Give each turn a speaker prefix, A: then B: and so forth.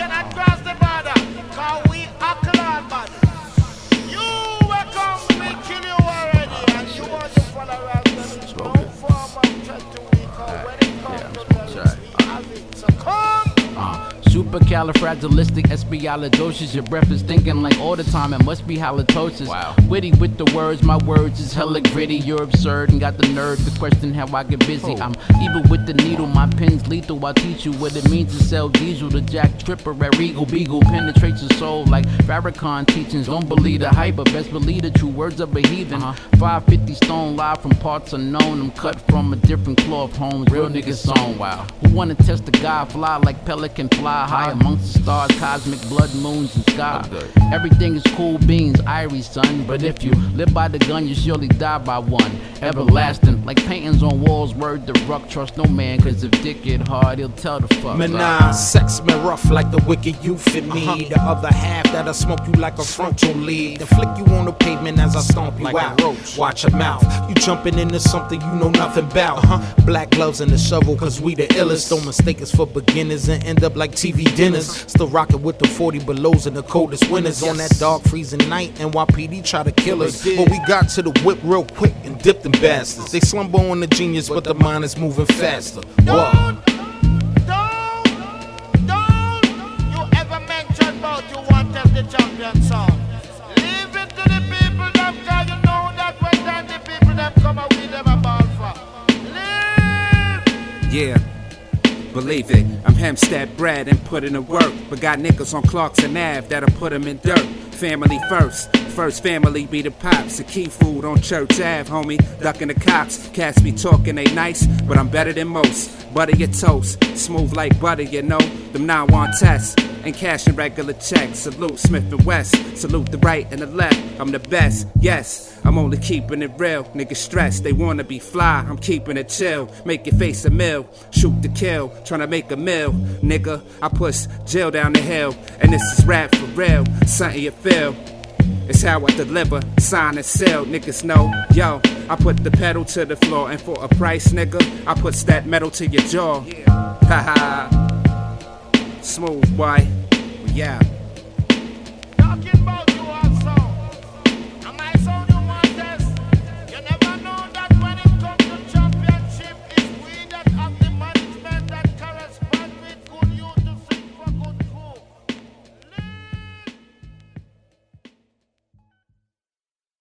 A: cannot cross the border, cause we are clan body. You will come, we kill you already, and you want to follow us. There is no form of threat to we call when it comes to terrorists. We have it, so come.
B: Supercalifragilisticexpialidocious. Your breath is thinking like all the time. It must be halitosis. Wow. Witty with the words, my words is hella gritty. You're absurd and got the nerve to question how I get busy. I'm evil with the needle, my pen's lethal. I'll teach you what it means to sell diesel. The Jack Tripper at Regal Beagle penetrates your soul like Farrakhan teachings. Don't believe the hype, but best believe the true words of a heathen. 550 stone live from parts unknown. I'm cut from a different cloth, Holmes. Real niggas song. Wow. Who wanna test the guy? Fly like pelican, fly high amongst the stars, cosmic blood moons and sky. Everything is cool beans, Irie, son. But if you live by the gun, you surely die by one. Everlasting, like paintings on walls. Word to Ruck, trust no man, cause if dick get hard, he'll tell the fuck.
C: Menage, sex me rough like the wicked youth in me. The other half that'll smoke you like a frontal lead. Then flick you on the pavement as I stomp you out. Watch your mouth, you jumping into something you know nothing about. Black gloves and the shovel, cause we the illest. Don't mistake us for beginners and end up like TV dinners. Still rocking with the 40 belows and the coldest winters. On that dark freezing night, NYPD try to kill us, but we got to the whip real quick and dipped them bastards. They slumber on the genius, but the mind is moving faster. Whoa.
A: Don't you ever mention about you want to the champion song. Leave it to the people them, cause you know that when time the people them come out with them a ball for. Leave.
D: Yeah. Believe it, I'm Hempstead bred and put in the work, but got niggas on Clarkson Ave that'll put them in dirt. Family first family be the pops. The key food on Church Ave, homie, ducking the cops. Cats be talking, they nice, but I'm better than most. Butter your toast, smooth like butter, you know. Them 9-1 tests, and cashing regular checks. Salute Smith and West, salute the right and the left. I'm the best, yes, I'm only keeping it real. Niggas stressed, they wanna be fly, I'm keeping it chill. Make your face a mill, shoot to kill, tryna make a mill. Nigga, I push Jill down the hill, and this is rap for real, something you feel. It's how I deliver, sign and sell, niggas know. Yo, I put the pedal to the floor, and for a price, nigga, I put that metal to your jaw. Haha, smooth boy, yeah.